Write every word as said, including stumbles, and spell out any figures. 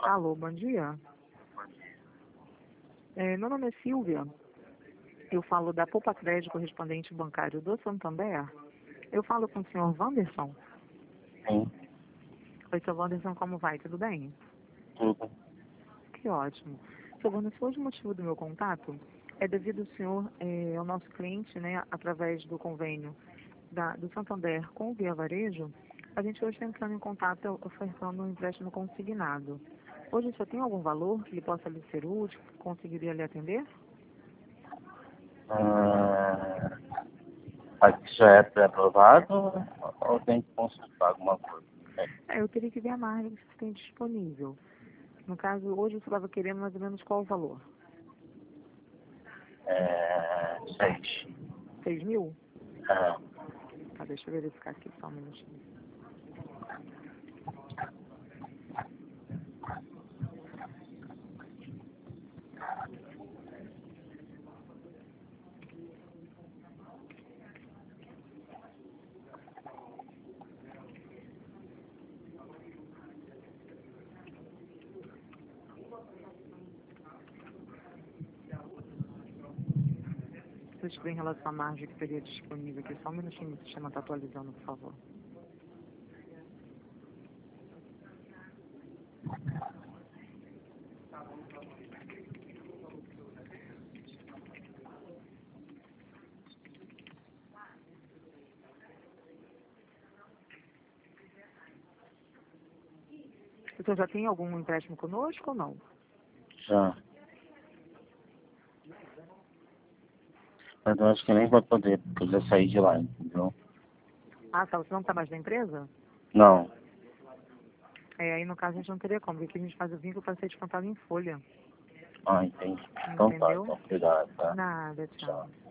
Alô, bom dia. É, meu nome é Silvia. Eu falo da Poupa Crédito Correspondente Bancário do Santander. Eu falo com o senhor Wanderson. Sim, Oi, senhor Wanderson, como vai? Tudo bem? tudo. Que ótimo. Senhor Wanderson, hoje o motivo do meu contato é devido ao senhor, é, ao nosso cliente, né, através do convênio da, do Santander com o Via Varejo, a gente hoje está entrando em contato ofertando um empréstimo consignado. Hoje o senhor tem algum valor que lhe possa lhe ser útil, que conseguiria lhe atender? Ah, aqui já é pré-aprovado ou tem que consultar alguma coisa? É, É, eu teria que ver a margem que vocês têm disponível. No caso, hoje você estava querendo mais ou menos qual o valor? é seis. Seis mil? É, Tá, deixa eu verificar aqui só um minutinho. Deixa eu ver em relação à margem que teria disponível aqui. Só um minutinho, o sistema está atualizando, por favor. O senhor já tem algum empréstimo conosco ou não? já. Mas eu acho que nem vai poder, porque eu já saí de lá, entendeu? Ah, tá. Você não está mais na empresa? Não. É, aí no caso a gente não teria como, porque a gente faz o vínculo para ser descontado em folha. Ah, entendi. Então tá, Entendeu? então cuidado, tá? Nada, Tchau. tchau.